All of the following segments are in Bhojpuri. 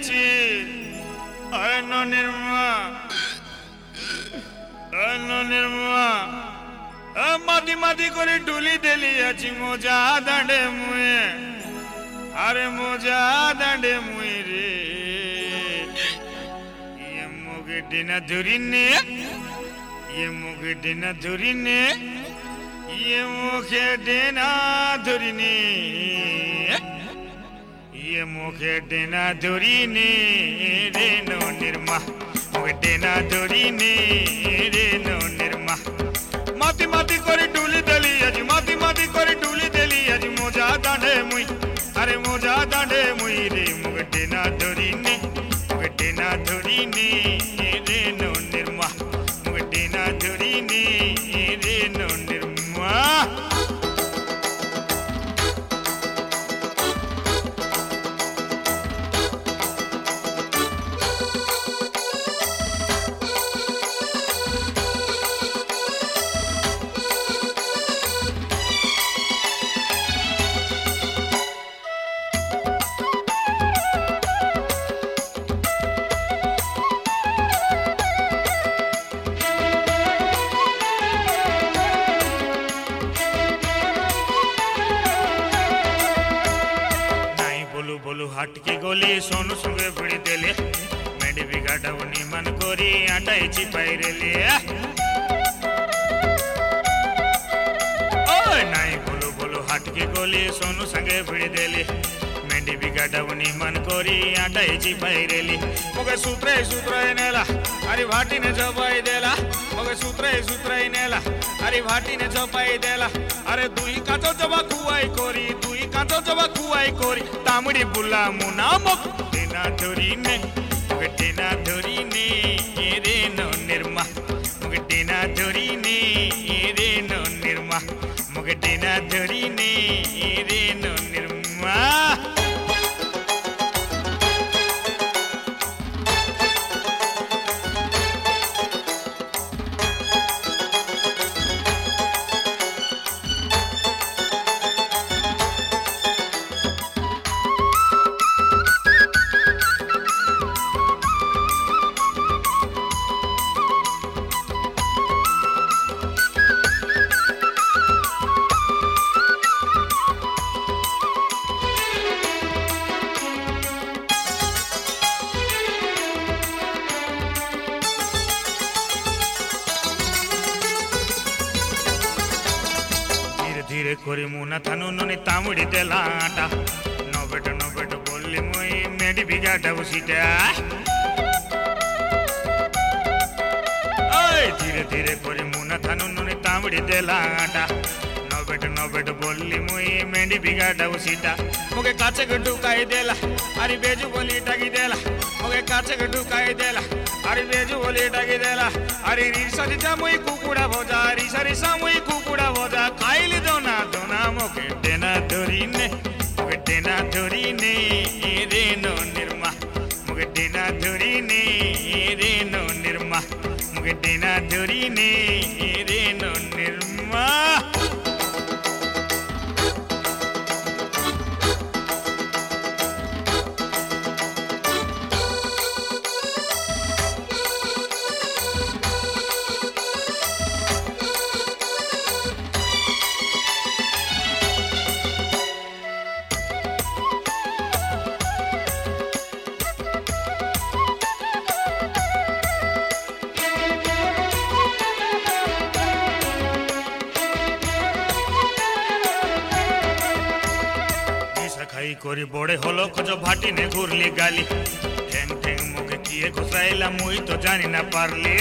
আছি নির্মা নির্মা মাটি মাটি করে ডুলি দেলি আছি মোজা দাঁড়ে মুয়ে আরে মোজা দাঁড়ে মুই রে ইয়ে মুখে ডিনা ধরিনে ইয়ে মুখে ডিনা ধরিনে ইয়ে মুখে ডিনা ধরিনে ইয়ে মুখে ডিনা ধরিনে রে নো নির্মা মুখে ডিনা ধরিনে রে নো নির্মা মাটি মাটি করে ডুলি দেলি আজি মাটি মাটি করে ডুলি দেলি আজি মোজা দাঁড়ে মুই আরে মোজা দাঁড়ে মুই রে মুখে ডিনা ধরিনে মুখে ডিনা ধরিনে রে নো নির্মা মুখে ডিনা ধরিনে রে নো নির্মা हाट के गोली सोनू संगे भिड़ी देले मेडी बिगाड़ा उनी मन कोरी आटाई चिपाई रेले ओए नाई बोलो बोलो हाट के गोली सोनू संगे भिड़ी देले मेडी बिगाड़ा उनी मन कोरी आटाई चिपाई रेली मोगे सूत्रे नेला अरे भाटी ने झपाई देला मोगे सूत्रे नेला अरे भाटी ने झपाई देला अरे दुई काटो जबा खुआई कोरी दुई काटो जबा खुआई कोरी तामड़ी बुला मुना मुख देना धोरीने मुगे देना धोरीने रे नो निर्मा मुगे देना धोरीने रे नो निर्मा मुगे देना धोरीने रे नो निर्मा धीरे कोरी मुना थानु नोनी तामुड़ी देला आटा नोबेट बोली मुई मेडी बिगाड़ा उसीटा ओए धीरे कोरी मुना थानु नोनी तामुड़ी देला आटा नोबेट बोली मुई मेडी बिगाड़ा उसीटा मुगे काचे गड्डू काई देला अरे बेजू बोली टाकी देला मुगे काचे गड्डू काई देला अरे बेजू बोली टाकी देला अरे रिसा मुई कुकुड़ा भोजा रिसा मुई कुकुड़ा भोजा खाइली दोना मुगे देना धोरीने रे नो निर्मा मुगे देना धोरीने रे नो निर्मा मुगे देना धोरीने रे नो निर्मा खाई कोरी बड़े हलो खजो भाटी ने घुरली गाली ठेंग मुके किए घुसाइला मुई तो जानी ना पारली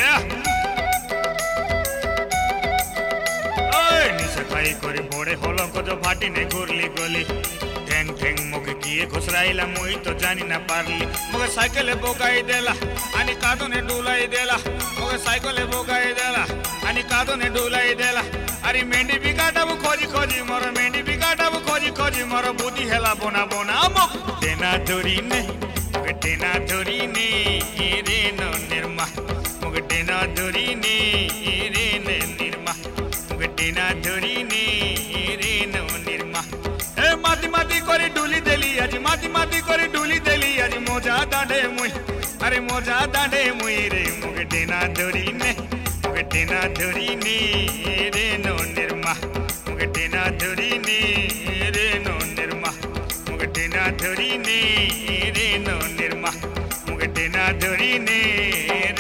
ओए निशा खाई कोरी बड़े हलो खजो भाटी ने घुरली गली ठेंग मुके किए घुसराइला मुई तो जानी ना पारली मुके साइकिल बोगाई देला आणि कादो ने डुलाई देला मुके साइकिल बोगाई देला आणि कादो ने डुलाई देला अरे मेंढी बिगाड़ाबू खोजी मोर मेंढी बिगाड़ाबू खोजी मोर बुद्धि हेला बोना मुख देना धोरीने मुगे देना धोरीने रे नो निर्मा मुगे देना धोरीने रे नो निर्मा मुगे देना धोरीने रे नो निर्मा ए माटी माटी करे डुली देली आज माटी माटी करे डुली देली आज मोजा दांडे अरे मोजा दाडे मुई रे मुगटे ना धोरी ने रे नो निर्मा मुगटे ना धोरी ने रे नो निर्मा मुगटे ना धोरी ने रे नो निर्मा मुगटे ना धोरी ने